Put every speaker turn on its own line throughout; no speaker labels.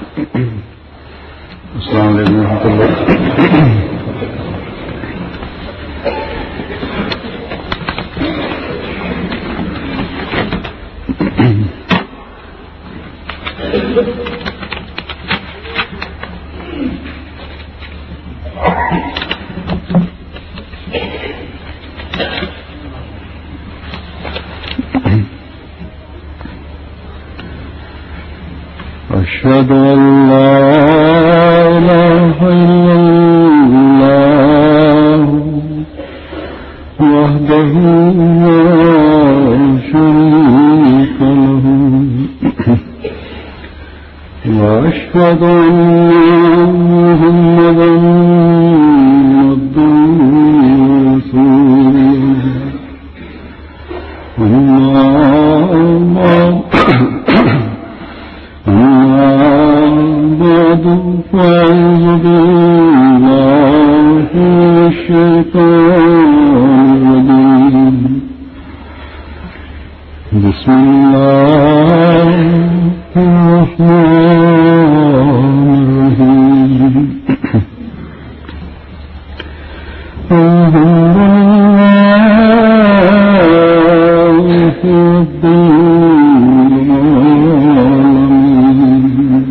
السلام عليكم ورحمة الله. أشهد أن لا إله إلا الله وحده لا شريك له وأشهد أن محمدا عبده ورسوله. أما بعد فأعوذ بالله من الشيطان الرجيم. بسم الله الرحمن الرحيم. الحمد لله رب العالمين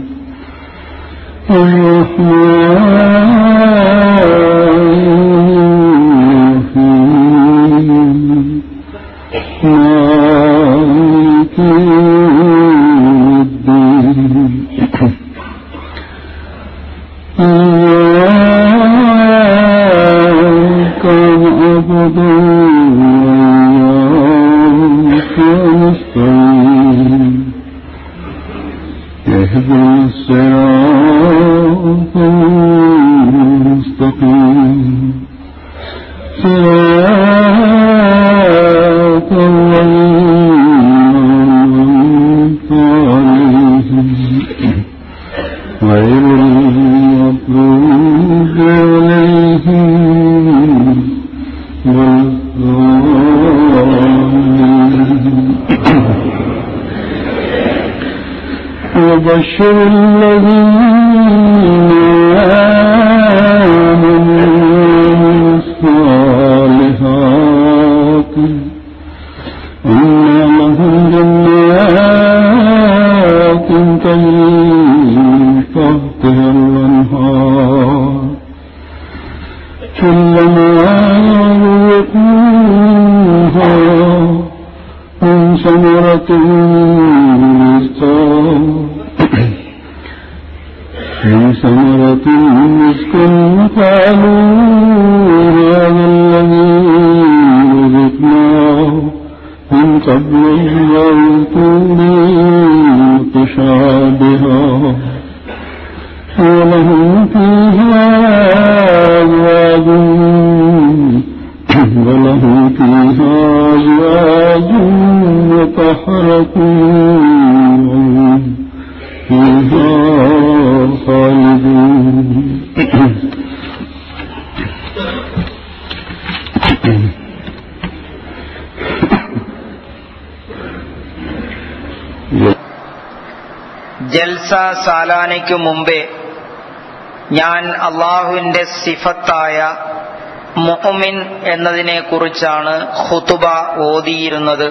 وبشر الذين آمنوا الصالحات أن لهم جنات تجري تحتها الأنهار كلما رزقوها من ثمرة رزقا قالوا هذا الذي رزقناه من قبل وأتوني متشابها ولهم فيها أزواج مطهرة فيها خالدون.
ജൽസ സാലാനയ്ക്കു മുമ്പേ ഞാൻ അള്ളാഹുവിന്റെ സിഫത്തായ മുഅ്മിൻ എന്നതിനെ കുറിച്ചാണ് ഖുതുബ ഓതിയിരുന്നത്.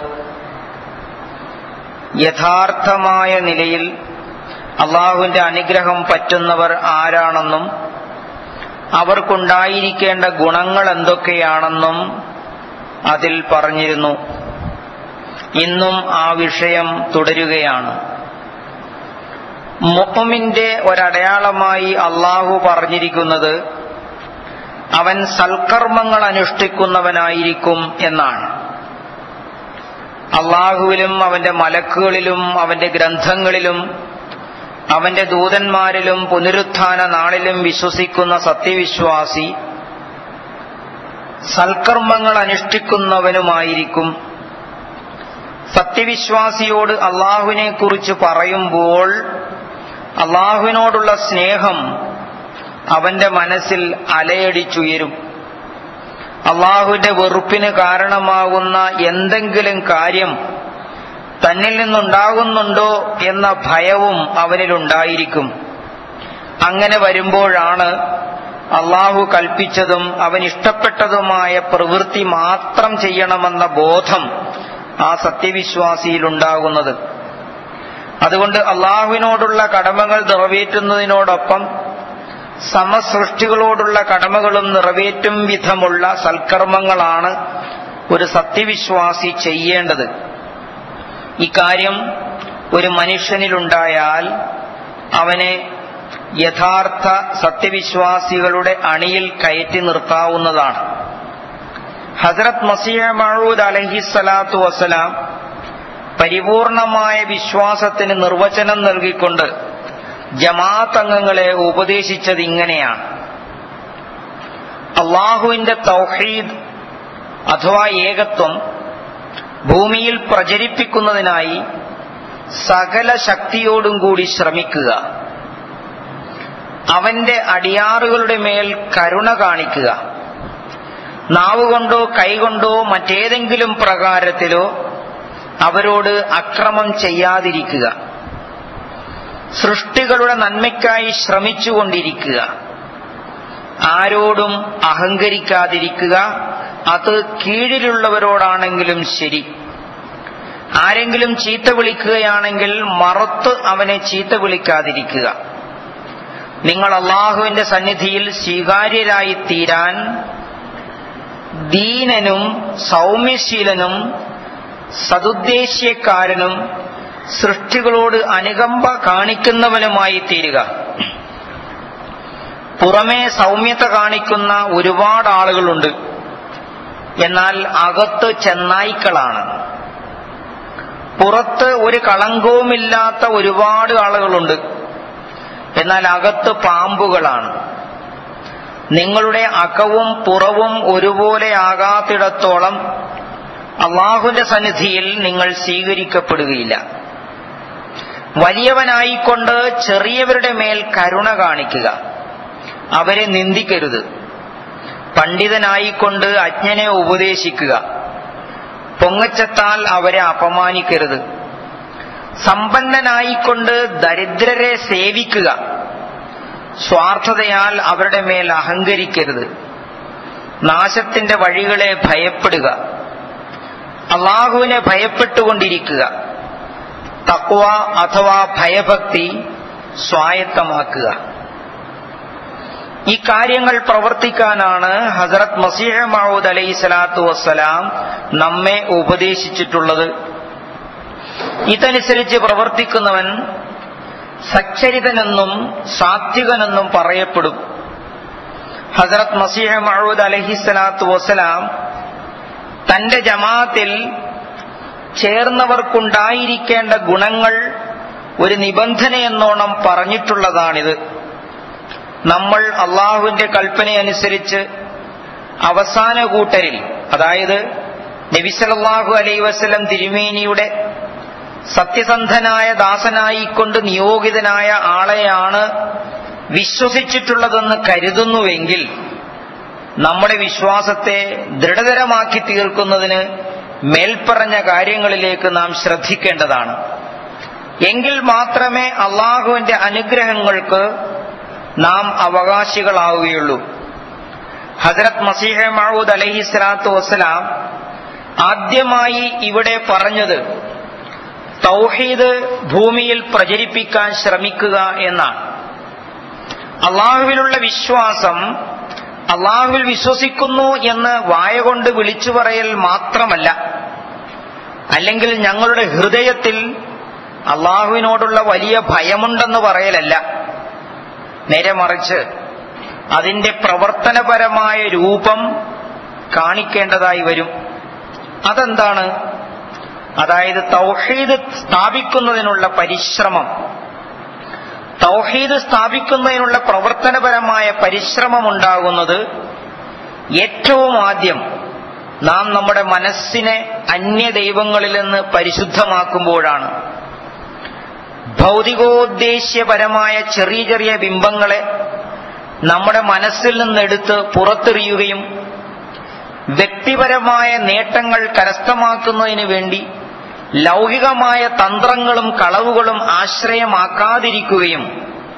യഥാർത്ഥമായ നിലയിൽ അള്ളാഹുവിന്റെ അനുഗ്രഹം പറ്റുന്നവർ ആരാണെന്നും അവർക്കുണ്ടായിരിക്കേണ്ട ഗുണങ്ങൾ എന്തൊക്കെയാണെന്നും അതിൽ പറഞ്ഞിരുന്നു. ഇന്നും ആ വിഷയം തുടരുകയാണ്. മുഅ്മിന്റെ ഒരടയാളമായി അള്ളാഹു പറഞ്ഞിരിക്കുന്നത് അവൻ സൽക്കർമ്മങ്ങൾ അനുഷ്ഠിക്കുന്നവനായിരിക്കും എന്നാണ്. അള്ളാഹുവിലും അവന്റെ മലക്കുകളിലും അവന്റെ ഗ്രന്ഥങ്ങളിലും അവന്റെ ദൂതന്മാരിലും പുനരുത്ഥാന നാളിലും വിശ്വസിക്കുന്ന സത്യവിശ്വാസി സൽക്കർമ്മങ്ങൾ അനുഷ്ഠിക്കുന്നവനുമായിരിക്കും. സത്യവിശ്വാസിയോട് അള്ളാഹുവിനെ കുറിച്ച് പറയുമ്പോൾ അള്ളാഹുവിനോടുള്ള സ്നേഹം അവന്റെ മനസ്സിൽ അലയടിച്ചുയരും. അള്ളാഹുവിന്റെ വെറുപ്പിന് കാരണമാകുന്ന എന്തെങ്കിലും കാര്യം തന്നിൽ നിന്നുണ്ടാകുന്നുണ്ടോ എന്ന ഭയവും അവനിലുണ്ടായിരിക്കും. അങ്ങനെ വരുമ്പോഴാണ് അള്ളാഹു കൽപ്പിച്ചതും അവൻ ഇഷ്ടപ്പെട്ടതുമായ പ്രവൃത്തി മാത്രം ചെയ്യണമെന്ന ബോധം ആ സത്യവിശ്വാസിയിലുണ്ടാകുന്നത്. അതുകൊണ്ട് അള്ളാഹുവിനോടുള്ള കടമകൾ നിറവേറ്റുന്നതിനോടൊപ്പം സമസൃഷ്ടികളോടുള്ള കടമകളും നിറവേറ്റും വിധമുള്ള സൽക്കർമ്മങ്ങളാണ് ഒരു സത്യവിശ്വാസി ചെയ്യേണ്ടത്. ഇക്കാര്യം ഒരു മനുഷ്യനിലുണ്ടായാൽ അവനെ യഥാർത്ഥ സത്യവിശ്വാസികളുടെ അണിയിൽ കയറ്റി നിർത്താവുന്നതാണ്. ഹസ്രത്ത് മസീഹ് മഊദ് അലൈഹിസ്സലാത്തു വസ്സലാം പരിപൂർണമായ വിശ്വാസത്തിന് നിർവചനം നൽകിക്കൊണ്ട് ജമാഅത്ത് അംഗങ്ങളെ ഉപദേശിച്ചത് ഇങ്ങനെയാണ്: അള്ളാഹുവിന്റെ തൗഹീദ് അഥവാ ഏകത്വം ഭൂമിയിൽ പ്രചരിപ്പിക്കുന്നതിനായി സകല ശക്തിയോടും കൂടി ശ്രമിക്കുക. അവന്റെ അടിയാറുകളുടെ മേൽ കരുണ കാണിക്കുക. നാവുകൊണ്ടോ കൈകൊണ്ടോ മറ്റേതെങ്കിലും പ്രകാരത്തിലോ അവരോട് അക്രമം ചെയ്യാതിരിക്കുക. സൃഷ്ടികളുടെ നന്മയ്ക്കായി ശ്രമിച്ചുകൊണ്ടിരിക്കുക. ആരോടും അഹങ്കരിക്കാതിരിക്കുക. അത് കീഴിലുള്ളവരോടാണെങ്കിലും ശരി. ആരെങ്കിലും ചീത്ത വിളിക്കുകയാണെങ്കിൽ മറുത്ത് അവനെ ചീത്ത വിളിക്കാതിരിക്കുക. നിങ്ങൾ അള്ളാഹുവിന്റെ സന്നിധിയിൽ സ്വീകാര്യരായി തീരാൻ ദീനനും സൗമ്യശീലനും സതുദ്ദേശ്യക്കാരനും സൃഷ്ടികളോട് അനുകമ്പ കാണിക്കുന്നവനുമായി തീരുക. പുറമേ സൗമ്യത കാണിക്കുന്ന ഒരുപാട് ആളുകളുണ്ട്, എന്നാൽ അകത്ത് ചെന്നായ്ക്കളാണ്. പുറത്ത് ഒരു കളങ്കവുമില്ലാത്ത ഒരുപാട് ആളുകളുണ്ട്, എന്നാൽ അകത്ത് പാമ്പുകളാണ്. നിങ്ങളുടെ അകവും പുറവും ഒരുപോലെ ആകാത്തിടത്തോളം അള്ളാഹുവിന്റെ സന്നിധിയിൽ നിങ്ങൾ സ്വീകരിക്കപ്പെടുകയില്ല. വലിയവനായിക്കൊണ്ട് ചെറിയവരുടെ മേൽ കരുണ കാണിക്കുക. അവരെ നിന്ദിക്കരുത്. പണ്ഡിതനായിക്കൊണ്ട് അജ്ഞനെ ഉപദേശിക്കുക. പൊങ്ങച്ചത്താൽ അവരെ അപമാനിക്കരുത്. സമ്പന്നനായിക്കൊണ്ട് ദരിദ്രരെ സേവിക്കുക. സ്വാർത്ഥതയാൽ അവരുടെ മേൽ അഹങ്കരിക്കരുത്. നാശത്തിന്റെ വഴികളെ ഭയപ്പെടുക. അള്ളാഹുവിനെ ഭയപ്പെട്ടുകൊണ്ടിരിക്കുക. തഖ്വ അഥവാ ഭയഭക്തി സ്വായത്തമാക്കുക. ഈ കാര്യങ്ങൾ പ്രവർത്തിക്കാനാണ് ഹസ്രത്ത് മസീഹ് മഊദ് അലൈഹിസ്സലാത്തു വസ്സലാം നമ്മെ ഉപദേശിച്ചിട്ടുള്ളത്. ഇതനുസരിച്ച് പ്രവർത്തിക്കുന്നവൻ സച്ചരിതനെന്നും സാത്വികനെന്നും പറയപ്പെടും. ഹസ്രത്ത് മസീഹ് മഊദ് അലൈഹിസ്സലാത്തു വസ്സലാം തന്റെ ജമാഅത്തിൽ ചേർന്നവർക്കുണ്ടായിരിക്കേണ്ട ഗുണങ്ങൾ ഒരു നിബന്ധനയെന്നോണം പറഞ്ഞിട്ടുള്ളതാണിത്. നമ്മൾ അള്ളാഹുവിന്റെ കൽപ്പനയനുസരിച്ച് അവസാന കൂട്ടരിൽ, അതായത് നബി സല്ലല്ലാഹു അലൈഹി വസല്ലം തിരുമേനിയുടെ സത്യസന്ധനായ ദാസനായിക്കൊണ്ട് നിയോഗിതനായ ആളെയാണ് വിശ്വസിച്ചിട്ടുള്ളതെന്ന് കരുതുന്നുവെങ്കിൽ നമ്മുടെ വിശ്വാസത്തെ ദൃഢതരമാക്കി തീർക്കുന്നതിന് മേൽപ്പറഞ്ഞ കാര്യങ്ങളിലേക്ക് നാം ശ്രദ്ധിക്കേണ്ടതാണ്. എങ്കിൽ മാത്രമേ അള്ളാഹുവിന്റെ അനുഗ്രഹങ്ങൾക്ക് നാം അവകാശികളാവുകയുള്ളൂ. ഹസ്രത്ത് മസീഹ് മഊദ് അലൈഹിസ്സലാത്തു വസ്സലാം ആദ്യമായി ഇവിടെ പറഞ്ഞത് തൗഹീദ് ഭൂമിയിൽ പ്രചരിപ്പിക്കാൻ ശ്രമിക്കുക എന്നാണ്. അള്ളാഹുവിലുള്ള വിശ്വാസം, അള്ളാഹുവിൽ വിശ്വസിക്കുന്നു എന്ന് വായകൊണ്ട് വിളിച്ചു പറയൽ മാത്രമല്ല, അല്ലെങ്കിൽ ഞങ്ങളുടെ ഹൃദയത്തിൽ അള്ളാഹുവിനോടുള്ള വലിയ ഭയമുണ്ടെന്ന് പറയലല്ല. നേരെ മറിച്ച് അതിന്റെ പ്രവർത്തനപരമായ രൂപം കാണിക്കേണ്ടതായി വരും. അതെന്താണ്? അതായത് തൗഹീദ് സ്ഥാപിക്കുന്നതിനുള്ള പരിശ്രമം. തൗഹീദ് സ്ഥാപിക്കുന്നതിനുള്ള പ്രവർത്തനപരമായ പരിശ്രമം ഉണ്ടാകുന്നത് ഏറ്റവും ആദ്യം നാം നമ്മുടെ മനസ്സിനെ അന്യ ദൈവങ്ങളിൽ നിന്ന് പരിശുദ്ധമാക്കുമ്പോഴാണ്. ഭൗതികോദ്ദേശ്യപരമായ ചെറിയ ചെറിയ ബിംബങ്ങളെ നമ്മുടെ മനസ്സിൽ നിന്നെടുത്ത് പുറത്തെറിയുകയും വ്യക്തിപരമായ നേട്ടങ്ങൾ കരസ്ഥമാക്കുന്നതിന് വേണ്ടി ലൗകികമായ തന്ത്രങ്ങളും കളവുകളും ആശ്രയമാക്കാതിരിക്കുകയും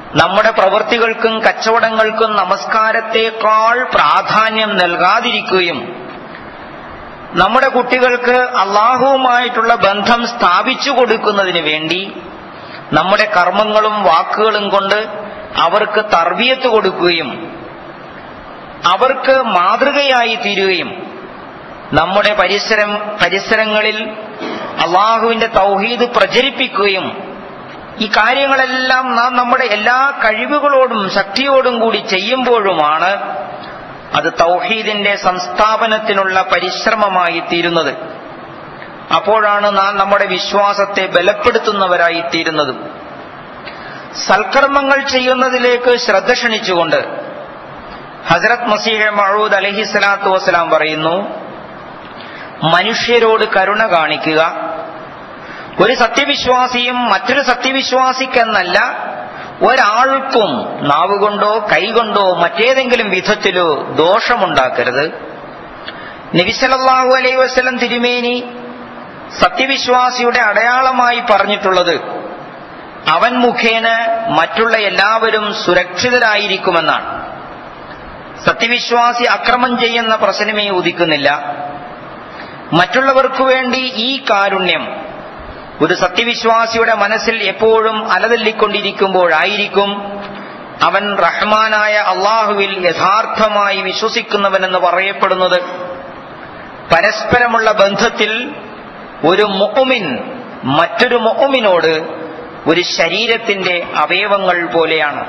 നമ്മുടെ പ്രവൃത്തികൾക്കും കച്ചവടങ്ങൾക്കും നമസ്കാരത്തേക്കാൾ പ്രാധാന്യം നൽകാതിരിക്കുകയും നമ്മുടെ കുട്ടികൾക്ക് അല്ലാഹുവുമായിട്ടുള്ള ബന്ധം സ്ഥാപിച്ചു കൊടുക്കുന്നതിന് വേണ്ടി നമ്മുടെ കർമ്മങ്ങളും വാക്കുകളും കൊണ്ട് അവർക്ക് തർബിയത്ത് കൊടുക്കുകയും അവർക്ക് മാതൃകയായി തീരുകയും നമ്മുടെ പരിസരങ്ങളിൽ അല്ലാഹുവിന്റെ തൗഹീദ് പ്രചരിപ്പിക്കുകയും ഈ കാര്യങ്ങളെല്ലാം നാം നമ്മുടെ എല്ലാ കഴിവുകളോടും ശക്തിയോടും കൂടി ചെയ്യുമ്പോഴുമാണ് അത് തൗഹീദിന്റെ സംസ്ഥാപനത്തിനുള്ള പരിശ്രമമായി തീരുന്നത്. അപ്പോഴാണ് നാം നമ്മുടെ വിശ്വാസത്തെ ബലപ്പെടുത്തുന്നവരായി തീരുന്നതും. സൽക്കർമ്മങ്ങൾ ചെയ്യുന്നതിലേക്ക് ശ്രദ്ധ ക്ഷണിച്ചുകൊണ്ട് ഹസ്രത്ത് മസീഹ് മഊദ് അലൈഹിസ്സലാത്തു വസ്സലാം പറയുന്നു, മനുഷ്യരോട് കരുണ കാണിക്കുക. ഒരു സത്യവിശ്വാസിയും മറ്റൊരു സത്യവിശ്വാസിക്കെന്നല്ല, ഒരാൾക്കും നാവുകൊണ്ടോ കൈകൊണ്ടോ മറ്റേതെങ്കിലും വിധത്തിലോ ദോഷമുണ്ടാക്കരുത്. നബി സല്ലല്ലാഹു അലൈഹി വസല്ലം തിരുമേനി സത്യവിശ്വാസിയുടെ അടയാളമായി പറഞ്ഞിട്ടുള്ളത് അവൻ മുഖേന മറ്റുള്ള എല്ലാവരും സുരക്ഷിതരായിരിക്കുമെന്നാണ്. സത്യവിശ്വാസി അക്രമം ചെയ്യുന്ന പ്രശ്നമേ ഉദിക്കുന്നില്ല. മറ്റുള്ളവർക്കു വേണ്ടി ഈ കാരുണ്യം ഒരു സത്യവിശ്വാസിയുടെ മനസ്സിൽ എപ്പോഴും അലതല്ലിക്കൊണ്ടിരിക്കുമ്പോഴായിരിക്കും അവൻ റഹ്മാനായ അല്ലാഹുവിൽ യഥാർത്ഥമായി വിശ്വസിക്കുന്നവനെന്ന് പറയപ്പെടുന്നത്. പരസ്പരമുള്ള ബന്ധത്തിൽ ഒരു മുഅ്മിൻ മറ്റൊരു മുഅ്മിനോട് ഒരു ശരീരത്തിന്റെ അവയവങ്ങൾ പോലെയാണ്.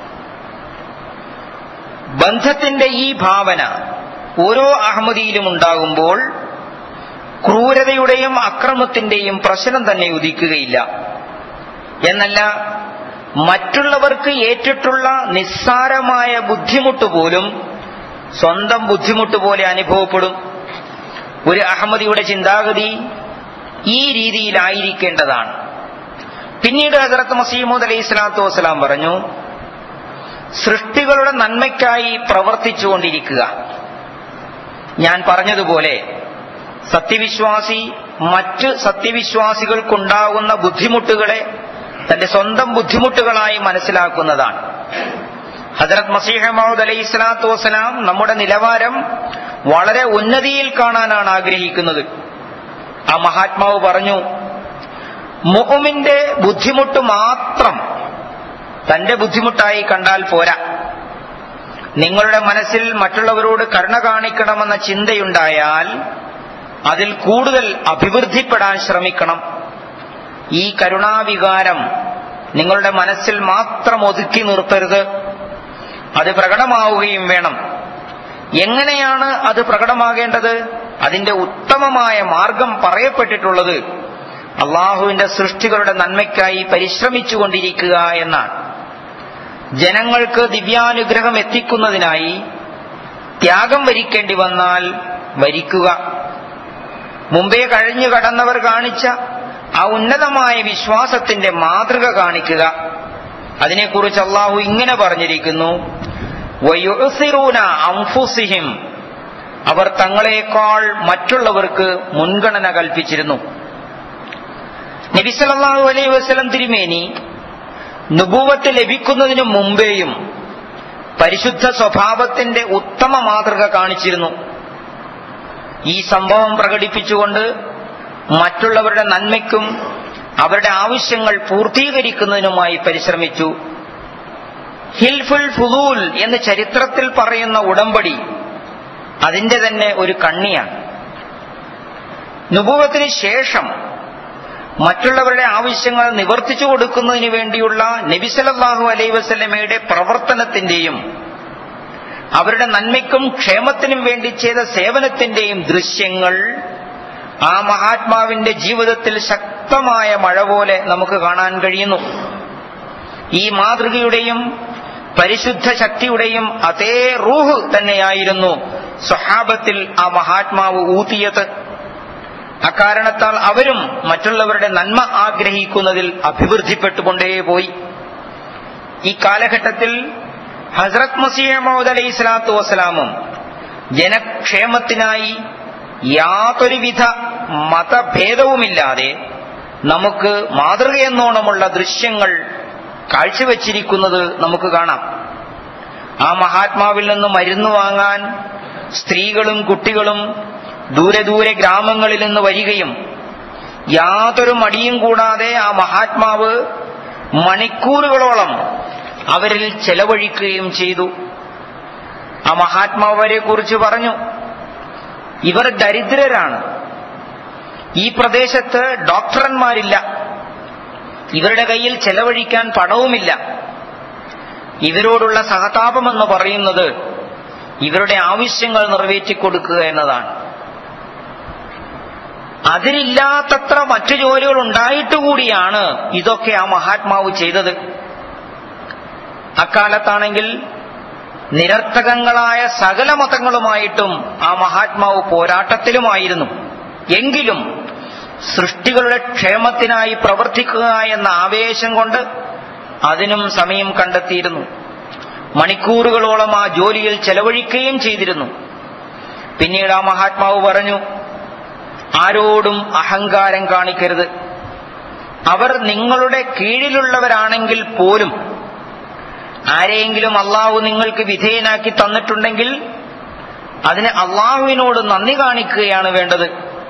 ബന്ധത്തിന്റെ ഈ ഭാവന ഓരോ അഹമ്മദിയിലും ഉണ്ടാകുമ്പോൾ ക്രൂരതയുടെയും അക്രമത്തിന്റെയും പ്രശ്നം തന്നെ ഉദിക്കുകയില്ല. എന്നല്ല, മറ്റുള്ളവർക്ക് ഏറ്റിട്ടുള്ള നിസ്സാരമായ ബുദ്ധിമുട്ട് പോലും സ്വന്തം ബുദ്ധിമുട്ട് പോലെ അനുഭവപ്പെടും. ഒരു അഹമ്മദിയുടെ ചിന്താഗതി ഈ രീതിയിലായിരിക്കേണ്ടതാണ്. പിന്നീട് ഹസ്രത്ത് മസീഹ് മൗഊദ് അലൈഹിസ്സലാത്തു വസ്സലാം പറഞ്ഞു, സൃഷ്ടികളുടെ നന്മയ്ക്കായി പ്രവർത്തിച്ചുകൊണ്ടിരിക്കുക. ഞാൻ പറഞ്ഞതുപോലെ സത്യവിശ്വാസി മറ്റ് സത്യവിശ്വാസികൾക്കുണ്ടാകുന്ന ബുദ്ധിമുട്ടുകളെ തന്റെ സ്വന്തം ബുദ്ധിമുട്ടുകളായി മനസ്സിലാക്കുന്നതാണ്. ഹസ്രത്ത് മസീഹ് മൗഊദ് അലൈഹിസ്സലാത്തു വസ്സലാം നമ്മുടെ നിലവാരം വളരെ ഉന്നതിയിൽ കാണാനാണ് ആഗ്രഹിക്കുന്നത്. ആ മഹാത്മാവ് പറഞ്ഞു, മുഅ്മിന്റെ ബുദ്ധിമുട്ട് മാത്രം തന്റെ ബുദ്ധിമുട്ടായി കണ്ടാൽ പോരാ. നിങ്ങളുടെ മനസ്സിൽ മറ്റുള്ളവരോട് കരുണ കാണിക്കണമെന്ന ചിന്തയുണ്ടായാൽ അതിൽ കൂടുതൽ അഭിവൃദ്ധിപ്പെടാൻ ശ്രമിക്കണം. ഈ കരുണാവികാരം നിങ്ങളുടെ മനസ്സിൽ മാത്രം ഒതുക്കി നിർത്തരുത്, അത് പ്രകടമാവുകയും വേണം. എങ്ങനെയാണ് അത് പ്രകടമാകേണ്ടത്? അതിന്റെ ഉത്തമമായ മാർഗം പറയപ്പെട്ടിട്ടുള്ളത് അള്ളാഹുവിന്റെ സൃഷ്ടികളുടെ നന്മയ്ക്കായി പരിശ്രമിച്ചുകൊണ്ടിരിക്കുക എന്നാണ്. ജനങ്ങൾക്ക് ദിവ്യാനുഗ്രഹം എത്തിക്കുന്നതിനായി ത്യാഗം വരിക്കേണ്ടി വന്നാൽ വരിക്കുക. മുമ്പേ കഴിഞ്ഞു കടന്നവർ കാണിച്ച ആ ഉന്നതമായ വിശ്വാസത്തിന്റെ മാതൃക കാണിക്കുക. അതിനെക്കുറിച്ച് അള്ളാഹു ഇങ്ങനെ പറഞ്ഞിരിക്കുന്നു, വയുസിറൂന അൻഫുസിഹിം, അവർ തങ്ങളെക്കാൾ മറ്റുള്ളവർക്ക് മുൻഗണന കൽപ്പിച്ചിരുന്നു. നബി സല്ലല്ലാഹു അലൈഹി വസല്ലം തിരുമേനി നുബുവത്ത് ലഭിക്കുന്നതിനു മുമ്പേയും പരിശുദ്ധ സ്വഭാവത്തിന്റെ ഉത്തമ മാതൃക കാണിച്ചിരുന്നു. ഈ സംഭവം പ്രകടിപ്പിച്ചുകൊണ്ട് മറ്റുള്ളവരുടെ നന്മയ്ക്കും അവരുടെ ആവശ്യങ്ങൾ പൂർത്തീകരിക്കുന്നതിനുമായി പരിശ്രമിച്ചു. ഹിൽഫുൽ ഫുദൂൽ എന്ന് ചരിത്രത്തിൽ പറയുന്ന ഉടമ്പടി അതിന്റെ തന്നെ ഒരു കണ്ണിയാണ്. നുബുവത്തിന് ശേഷം മറ്റുള്ളവരുടെ ആവശ്യങ്ങൾ നിവർത്തിച്ചു കൊടുക്കുന്നതിന് വേണ്ടിയുള്ള നബി സല്ലല്ലാഹു അലൈഹി വസല്ലമയുടെ പ്രവർത്തനത്തിന്റെയും അവരുടെ നന്മയ്ക്കും ക്ഷേമത്തിനും വേണ്ടി ചെയ്ത സേവനത്തിന്റെയും ദൃശ്യങ്ങൾ ആ മഹാത്മാവിന്റെ ജീവിതത്തിൽ ശക്തമായ മഴ പോലെ നമുക്ക് കാണാൻ കഴിയുന്നു. ഈ മാതൃകയുടെയും പരിശുദ്ധ ശക്തിയുടെയും അതേ റൂഹ് തന്നെയായിരുന്നു സ്വഹാബത്തിൽ ആ മഹാത്മാവ് ഊതിയത്. അക്കാരണത്താൽ അവരും മറ്റുള്ളവരുടെ നന്മ ആഗ്രഹിക്കുന്നതിൽ അഭിവൃദ്ധിപ്പെട്ടുകൊണ്ടേപോയി. ഈ കാലഘട്ടത്തിൽ ഹസ്രത്ത് മസീഹ് മൗഊദ് അലൈഹിസ്സലാത്തു വസ്സലാമും ജനക്ഷേമത്തിനായി യാതൊരുവിധ മതഭേദവുമില്ലാതെ നമുക്ക് മാതൃകയെന്നോണമുള്ള ദൃശ്യങ്ങൾ കാഴ്ചവെച്ചിരിക്കുന്നത് നമുക്ക് കാണാം. ആ മഹാത്മാവിൽ നിന്ന് മരുന്ന് വാങ്ങാൻ സ്ത്രീകളും കുട്ടികളും ദൂരെ ദൂരെ ഗ്രാമങ്ങളിൽ നിന്ന് വരികയും യാതൊരു മടിയും കൂടാതെ ആ മഹാത്മാവ് മണിക്കൂറുകളോളം അവരിൽ ചെലവഴിക്കുകയും ചെയ്തു. ആ മഹാത്മാവരെ കുറിച്ച് പറഞ്ഞു, ഇവർ ദരിദ്രരാണ്, ഈ പ്രദേശത്ത് ഡോക്ടർമാരില്ല, ഇവരുടെ കയ്യിൽ ചെലവഴിക്കാൻ പണവുമില്ല. ഇവരോടുള്ള സഹതാപമെന്ന് പറയുന്നത് ഇവരുടെ ആവശ്യങ്ങൾ നിറവേറ്റിക്കൊടുക്കുക എന്നതാണ്. അതിലില്ലാത്തത്ര മറ്റു ജോലികൾ ഉണ്ടായിട്ടുകൂടിയാണ് ഇതൊക്കെ ആ മഹാത്മാവ് ചെയ്തത്. അക്കാലത്താണെങ്കിൽ നിരർത്ഥകങ്ങളായ സകല മതങ്ങളുമായിട്ടും ആ മഹാത്മാവ് പോരാട്ടത്തിലുമായിരുന്നു. എങ്കിലും സൃഷ്ടികളുടെ ക്ഷേമത്തിനായി പ്രവർത്തിക്കുക എന്ന ആവേശം കൊണ്ട് അതിനും സമയം കണ്ടെത്തിയിരുന്നു. മണിക്കൂറുകളോളം ആ ജോലിയിൽ ചെലവഴിക്കുകയും ചെയ്തിരുന്നു. പിന്നീട് ആ മഹാത്മാവ് പറഞ്ഞു, ആരോടും അഹങ്കാരം കാണിക്കരുത്. അവർ നിങ്ങളുടെ കീഴിലുള്ളവരാണെങ്കിൽ പോലും ആരെയെങ്കിലും അള്ളാഹു നിങ്ങൾക്ക് വിധേയനാക്കി തന്നിട്ടുണ്ടെങ്കിൽ അതിന് അള്ളാഹുവിനോട് നന്ദി കാണിക്കുകയാണ് വേണ്ടത്.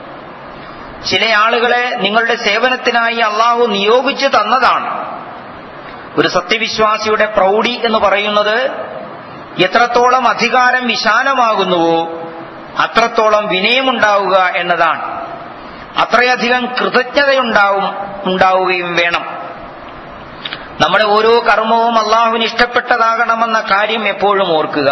ചില ആളുകളെ നിങ്ങളുടെ സേവനത്തിനായി അള്ളാഹു നിയോഗിച്ചു തന്നതാണ്. ഒരു സത്യവിശ്വാസിയുടെ പ്രൗഢി എന്ന് പറയുന്നത് എത്രത്തോളം അധികാരം വിശാലമാകുന്നുവോ അത്രത്തോളം വിനയമുണ്ടാവുക എന്നതാണ്. അത്രയധികം കൃതജ്ഞതയുണ്ടാവുകയും വേണം. നമ്മുടെ ഓരോ കർമ്മവും അള്ളാഹുവിന് ഇഷ്ടപ്പെട്ടതാകണമെന്ന കാര്യം എപ്പോഴും ഓർക്കുക.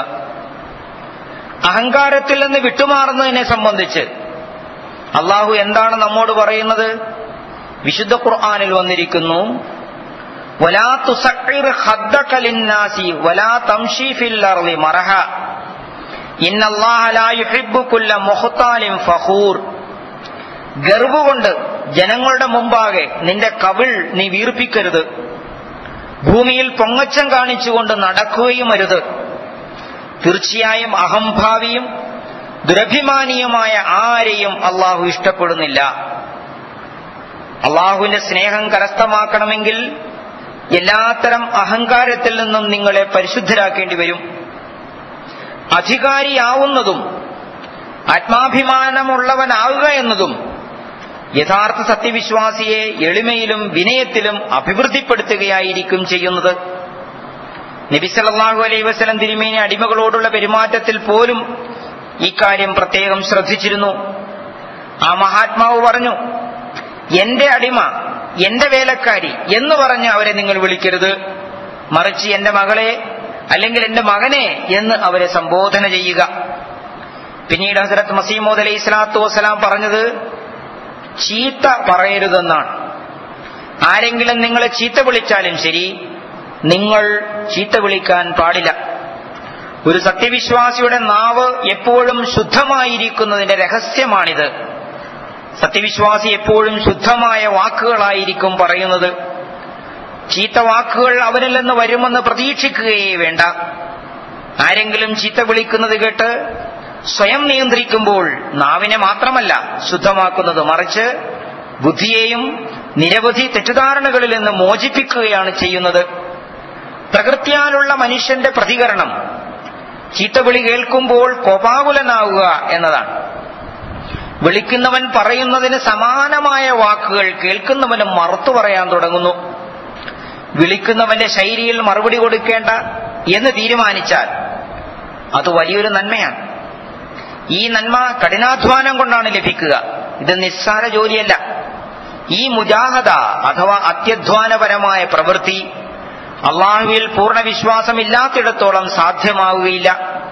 അഹങ്കാരത്തിൽ നിന്ന് വിട്ടുമാറുന്നതിനെ സംബന്ധിച്ച് അള്ളാഹു എന്താണ് നമ്മോട് പറയുന്നത്? വിശുദ്ധ ഖുർആനിൽ വന്നിരിക്കുന്നു, വലാ തുസഖിർ ഖദ്ദക ലിന്നാസി വലാ തംശി ഫിൽ അർളി മറഹ ഇന്നല്ലാഹ ലാ യുഹിബ്ബു കുല്ല മുഖ്താലിൻ ഫഖൂർ. ഗർവ് കൊണ്ട് ജനങ്ങളുടെ മുമ്പാകെ നിന്റെ കവിൾ നീ വീർപ്പിക്കരുത്. ഭൂമിയിൽ പൊങ്ങച്ചം കാണിച്ചുകൊണ്ട് നടക്കുകയും അരുത്. തീർച്ചയായും അഹംഭാവിയും ദുരഭിമാനിയുമായ ആരെയും അള്ളാഹു ഇഷ്ടപ്പെടുന്നില്ല. അള്ളാഹുവിന്റെ സ്നേഹം കരസ്ഥമാക്കണമെങ്കിൽ എല്ലാത്തരം അഹങ്കാരത്തിൽ നിന്നും നിങ്ങളെ പരിശുദ്ധരാക്കേണ്ടി വരും. അധികാരിയാവുന്നതും ആത്മാഭിമാനമുള്ളവനാവുക എന്നതും യഥാർത്ഥ സത്യവിശ്വാസിയെ എളിമയിലും വിനയത്തിലും അഭിവൃദ്ധിപ്പെടുത്തുകയായിരിക്കും ചെയ്യുന്നത്. നബി സല്ലല്ലാഹു അലൈഹി വസല്ലം തിരുമേനി അടിമകളോടുള്ള പെരുമാറ്റത്തിൽ പോലും ഇക്കാര്യം പ്രത്യേകം ശ്രദ്ധിച്ചിരുന്നു. ആ മഹാത്മാവ് പറഞ്ഞു, എന്റെ അടിമ, എന്റെ വേലക്കാരി എന്ന് പറഞ്ഞ് അവരെ നിങ്ങൾ വിളിക്കരുത്. മറിച്ച് എന്റെ മകളെ അല്ലെങ്കിൽ എന്റെ മകനെ എന്ന് അവരെ സംബോധന ചെയ്യുക. പിന്നീട് ഹസ്രത്ത് മസീഹ് മൗഊദ് അലൈഹി സ്വലാത്തു വസ്സലാം പറഞ്ഞത് ചീത്ത പറയരുതെന്നാണ്. ആരെങ്കിലും നിങ്ങളെ ചീത്ത വിളിച്ചാലും ശരി, നിങ്ങൾ ചീത്ത വിളിക്കാൻ പാടില്ല. ഒരു സത്യവിശ്വാസിയുടെ നാവ് എപ്പോഴും ശുദ്ധമായിരിക്കുന്നതിന്റെ രഹസ്യമാണിത്. സത്യവിശ്വാസി എപ്പോഴും ശുദ്ധമായ വാക്കുകളായിരിക്കും പറയുന്നത്. ചീത്ത വാക്കുകൾ അവരിൽ നിന്ന് വരുമെന്ന് പ്രതീക്ഷിക്കുകയേ വേണ്ട. ആരെങ്കിലും ചീത്ത വിളിക്കുന്നത് കേട്ട് സ്വയം നിയന്ത്രിക്കുമ്പോൾ നാവിനെ മാത്രമല്ല ശുദ്ധമാക്കുന്നത്, മറിച്ച് ബുദ്ധിയെയും നിരവധി തെറ്റിദ്ധാരണകളിൽ നിന്ന് മോചിപ്പിക്കുകയാണ് ചെയ്യുന്നത്. പ്രകൃത്യാലുള്ള മനുഷ്യന്റെ പ്രതികരണം ചീത്തവിളി കേൾക്കുമ്പോൾ കോപാകുലനാവുക എന്നതാണ്. വിളിക്കുന്നവൻ പറയുന്നതിന് സമാനമായ വാക്കുകൾ കേൾക്കുന്നവനും മറുത്തു പറയാൻ തുടങ്ങുന്നു. വിളിക്കുന്നവന്റെ ശൈലിയിൽ മറുപടി കൊടുക്കേണ്ട എന്ന് തീരുമാനിച്ചാൽ അത് വലിയൊരു നന്മയാണ്. ഈ നന്മ കഠിനാധ്വാനം കൊണ്ടാണ് ലഭിക്കുക. ഇത് നിസ്സാര ജോലിയല്ല. ഈ മുജാഹദ അഥവാ അത്യധ്വാനപരമായ പ്രവൃത്തി അള്ളാഹുവിൽ പൂർണ്ണ വിശ്വാസമില്ലാത്തിടത്തോളം സാധ്യമാവുകയില്ല.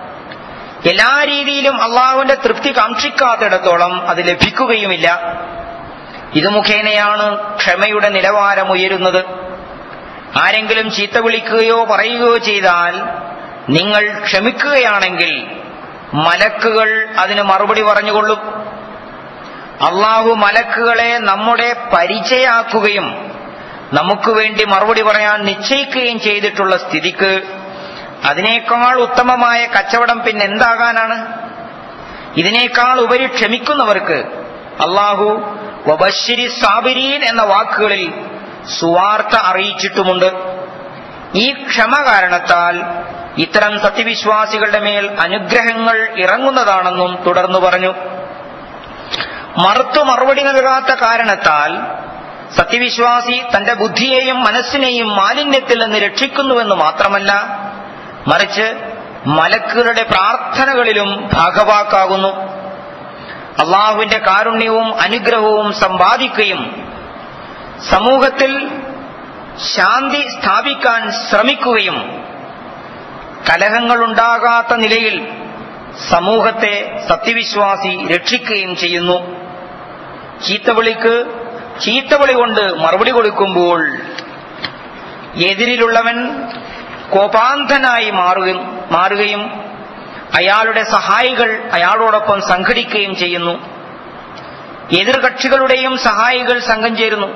എല്ലാ രീതിയിലും അള്ളാഹുവിന്റെ തൃപ്തി കാക്ഷിക്കാത്തിടത്തോളം അത് ലഭിക്കുകയുമില്ല. ഇത് മുഖേനയാണ് ക്ഷമയുടെ നിലവാരം ഉയരുന്നത്. ആരെങ്കിലും ചീത്ത വിളിക്കുകയോ പറയുകയോ ചെയ്താൽ നിങ്ങൾ ക്ഷമിക്കുകയാണെങ്കിൽ മലക്കുകൾ അതിന് മറുപടി പറഞ്ഞുകൊള്ളും. അള്ളാഹു മലക്കുകളെ നമ്മുടെ പരിചയാക്കുകയും നമുക്ക് വേണ്ടി മറുപടി പറയാൻ നിശ്ചയിക്കുകയും ചെയ്തിട്ടുള്ള സ്ഥിതിക്ക് അതിനേക്കാൾ ഉത്തമമായ കച്ചവടം പിന്നെന്താകാനാണ്? ഇതിനേക്കാൾ ഉപരി ക്ഷമിക്കുന്നവർക്ക് അള്ളാഹു വബശ്ശിരി സാബിരീൻ എന്ന വാക്കുകളിൽ സുവാർത്ത അറിയിച്ചിട്ടുമുണ്ട്. ഈ ക്ഷമ കാരണത്താൽ ഇത്തരം സത്യവിശ്വാസികളുടെ മേൽ അനുഗ്രഹങ്ങൾ ഇറങ്ങുന്നതാണെന്നും തുടർന്നു പറഞ്ഞു. മറുപടി നൽകാത്ത കാരണത്താൽ സത്യവിശ്വാസി തന്റെ ബുദ്ധിയെയും മനസ്സിനെയും മാലിന്യത്തിൽ നിന്ന് രക്ഷിക്കുന്നുവെന്ന് മാത്രമല്ല, മറിച്ച് മലക്കുകളുടെ പ്രാർത്ഥനകളിലും ഭാഗവാക്കാകുന്നു. അള്ളാഹുവിന്റെ കാരുണ്യവും അനുഗ്രഹവും സമ്പാദിക്കുകയും സമൂഹത്തിൽ ശാന്തി സ്ഥാപിക്കാൻ ശ്രമിക്കുകയും കലഹങ്ങളുണ്ടാകാത്ത നിലയിൽ സമൂഹത്തെ സത്യവിശ്വാസി രക്ഷിക്കുകയും ചെയ്യുന്നു. ചീത്തവിളിക്ക് ചീത്തവിളി കൊണ്ട് മറുപടി കൊടുക്കുമ്പോൾ എതിരിലുള്ളവൻ കോപാന്ധനായി മാറുകയും അയാളുടെ സഹായികൾ അയാളോടൊപ്പം സംഘടിക്കുകയും ചെയ്യുന്നു. എതിർകക്ഷികളുടെയും സഹായികൾ സംഘം ചേരുന്നു.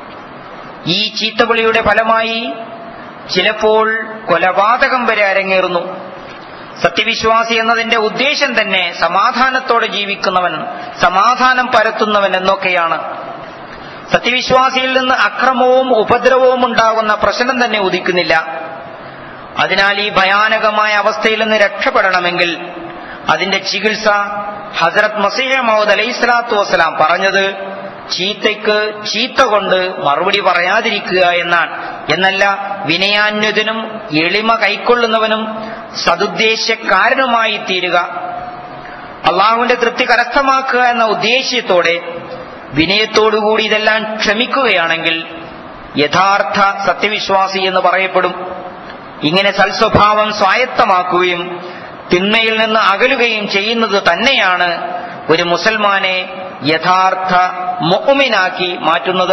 ഈ ചീത്തവിളിയുടെ ഫലമായി ചിലപ്പോൾ കൊലപാതകം വരെ അരങ്ങേറുന്നു. സത്യവിശ്വാസി എന്നതിന്റെ ഉദ്ദേശം തന്നെ സമാധാനത്തോടെ ജീവിക്കുന്നവൻ, സമാധാനം പരത്തുന്നവൻ എന്നൊക്കെയാണ്. സത്യവിശ്വാസിയിൽ നിന്ന് അക്രമവും ഉപദ്രവവും ഉണ്ടാകുന്ന പ്രശ്നം തന്നെ ഉദിക്കുന്നില്ല. അതിനാൽ ഈ ഭയാനകമായ അവസ്ഥയിൽ നിന്ന് രക്ഷപ്പെടണമെങ്കിൽ അതിന്റെ ചികിത്സ ഹസ്രത്ത് മസീഹ് മൗഊദ് അലൈഹിസ്സലാത്തു വസ്സലാം പറഞ്ഞത് ചീത്തയ്ക്ക് ചീത്ത കൊണ്ട് മറുപടി പറയാതിരിക്കുക എന്നാണ്. എന്നല്ല, വിനയാന്വിതനും എളിമ കൈക്കൊള്ളുന്നവനും സദുദ്ദേശ്യക്കാരനുമായി തീരുക, അള്ളാഹുവിന്റെ തൃപ്തി കരസ്ഥമാക്കുക എന്ന ഉദ്ദേശ്യത്തോടെ വിനയത്തോടുകൂടി ഇതെല്ലാം ക്ഷമിക്കുകയാണെങ്കിൽ യഥാർത്ഥ സത്യവിശ്വാസി എന്ന് പറയപ്പെടും. ഇങ്ങനെ സൽസ്വഭാവം സ്വായത്തമാക്കുകയും തിന്മയിൽ നിന്ന് അകലുകയും ചെയ്യുന്നത് തന്നെയാണ് ഒരു മുസൽമാനെ യഥാർത്ഥ മുഅ്മിനാക്കി മാറ്റുന്നത്.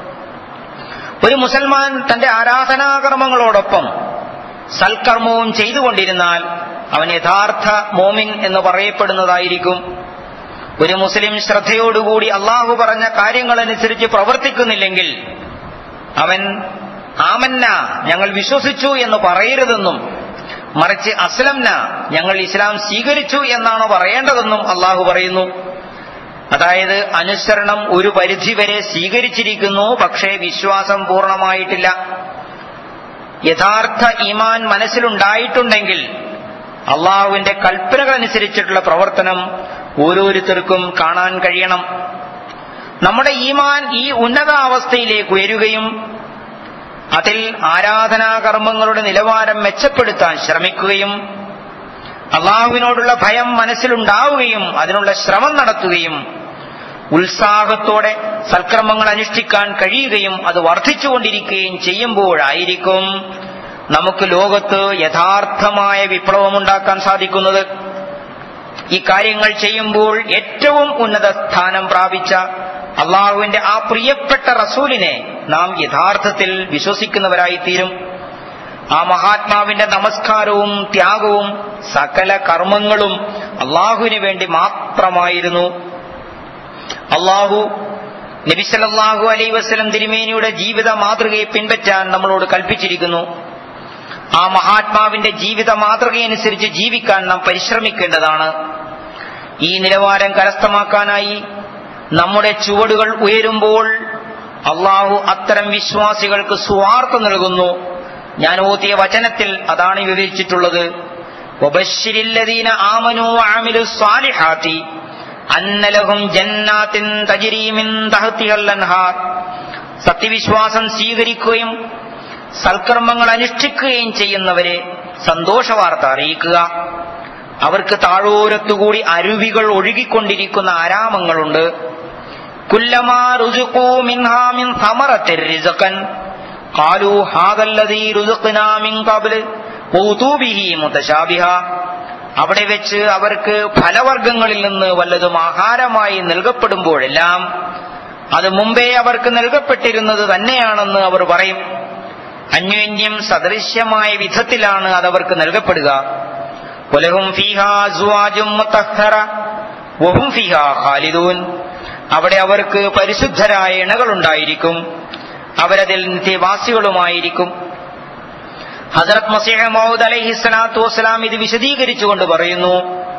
ഒരു മുസൽമാൻ തന്റെ ആരാധനാകർമ്മങ്ങളോടൊപ്പം സൽക്കർമ്മവും ചെയ്തുകൊണ്ടിരുന്നാൽ അവൻ യഥാർത്ഥ മോമിൻ എന്ന് പറയപ്പെടുന്നതായിരിക്കും. ഒരു മുസ്ലിം ശ്രദ്ധയോടുകൂടി അള്ളാഹു പറഞ്ഞ കാര്യങ്ങളനുസരിച്ച് പ്രവർത്തിക്കുന്നില്ലെങ്കിൽ അവൻ ആമന്ന, ഞങ്ങൾ വിശ്വസിച്ചു എന്ന് പറയരുതെന്നും, മറിച്ച് അസ്ലംന, ഞങ്ങൾ ഇസ്ലാം സ്വീകരിച്ചു എന്നാണ് പറയേണ്ടതെന്നും അള്ളാഹു പറയുന്നു. അതായത് അനുസരണം ഒരു പരിധിവരെ സ്വീകരിച്ചിരിക്കുന്നു, പക്ഷേ വിശ്വാസം പൂർണ്ണമായിട്ടില്ല. യഥാർത്ഥ ഈമാൻ മനസ്സിലുണ്ടായിട്ടുണ്ടെങ്കിൽ അള്ളാഹുവിന്റെ കൽപ്പനകളനുസരിച്ചിട്ടുള്ള പ്രവർത്തനം ഓരോരുത്തർക്കും കാണാൻ കഴിയണം. നമ്മുടെ ഈമാൻ ഈ ഉന്നതാവസ്ഥയിലേക്ക് ഉയരുകയും അതിൽ ആരാധനാകർമ്മങ്ങളുടെ നിലവാരം മെച്ചപ്പെടുത്താൻ ശ്രമിക്കുകയും അള്ളാഹുവിനോടുള്ള ഭയം മനസ്സിലുണ്ടാവുകയും അതിനുള്ള ശ്രമം നടത്തുകയും ഉത്സാഹത്തോടെ സൽക്കർമ്മങ്ങൾ അനുഷ്ഠിക്കാൻ കഴിയുകയും അത് വർദ്ധിച്ചുകൊണ്ടിരിക്കുകയും ചെയ്യുമ്പോഴായിരിക്കും നമുക്ക് ലോകത്ത് യഥാർത്ഥമായ വിപ്ലവമുണ്ടാക്കാൻ സാധിക്കുന്നത്. ഈ കാര്യങ്ങൾ ചെയ്യുമ്പോൾ ഏറ്റവും ഉന്നത സ്ഥാനം പ്രാപിച്ച അള്ളാഹുവിന്റെ ആ പ്രിയപ്പെട്ട റസൂലിനെ നാം യഥാർത്ഥത്തിൽ വിശ്വസിക്കുന്നവരായിത്തീരും. ആ മഹാത്മാവിന്റെ നമസ്കാരവും ത്യാഗവും സകല കർമ്മങ്ങളും അള്ളാഹുവിന് വേണ്ടി മാത്രമായിരുന്നു. അള്ളാഹു നബി സല്ലല്ലാഹു അലൈഹി വസല്ലം തിരുമേനിയുടെ ജീവിത മാതൃകയെ പിൻപറ്റാൻ നമ്മളോട് കൽപ്പിച്ചിരിക്കുന്നു. ആ മഹാത്മാവിന്റെ ജീവിത മാതൃകയനുസരിച്ച് ജീവിക്കാൻ നാം പരിശ്രമിക്കേണ്ടതാണ്. ഈ നിലവാരം കരസ്ഥമാക്കാനായി നമ്മുടെ ചുവടുകൾ ഉയരുമ്പോൾ അള്ളാഹു അത്തരം വിശ്വാസികൾക്ക് സ്വാർത്ഥ നൽകുന്നു. ഞാൻ ഓതിയ വചനത്തിൽ അതാണ് വിവരിച്ചിട്ടുള്ളത്. വബശ്ശിരില്ലദീന ആമനൂ വഅമിലുസ് സ്വാലിഹാത്തി അന്ന ലഹും ജന്നാത്തിൻ തജ്രീ മിൻ തഹ്തിഹൽ അൻഹാർ. സത്യവിശ്വാസം സ്വീകരിക്കുകയും സൽക്കർമ്മങ്ങൾ അനുഷ്ഠിക്കുകയും ചെയ്യുന്നവരെ സന്തോഷവാർത്ത അറിയിക്കുക. അവർക്ക് താഴോരത്തുകൂടി അരുവികൾ ഒഴുകിക്കൊണ്ടിരിക്കുന്ന ആരാമങ്ങളുണ്ട്. കുല്ലമാ റുസുഖൂ മിൻഹാ മിൻ സമറത്തിർ റിസ്ഖൻ ഖാലൂ ഹാദല്ലദീ റുസുഖ്നാ മിൻ ഖബ്ൽ ഊതൂ ബിഹി മുതശാബിഹ. അവിടെ വെച്ച് അവർക്ക് ഫലവർഗ്ഗങ്ങളിൽ നിന്ന് വല്ലതും ആഹാരമായി നൽകപ്പെടുമ്പോഴെല്ലാം അത് മുമ്പേ അവർക്ക് നൽകപ്പെട്ടിരുന്നത് തന്നെയാണെന്ന് അവർ പറയും. അന്യോന്യം സദൃശ്യമായ വിധത്തിലാണ് അതവർക്ക് നൽകപ്പെടുക. വലഹും ഫീഹാ അസ്വാജും മുതഹ്ഹറ വഹും ഫീഹാ ഖാലിദൂൻ. അവിടെ അവർക്ക് പരിശുദ്ധരായ ഇണകളുണ്ടായിരിക്കും, അവരതിൽ നിത്യവാസികളുമായിരിക്കും. ഹസ്രത്ത് മസീഹ് മൗഊദ് അലൈഹിസ്സലാത്തു വസ്സലാം ഇത് വിശദീകരിച്ചുകൊണ്ട് പറയുന്നു,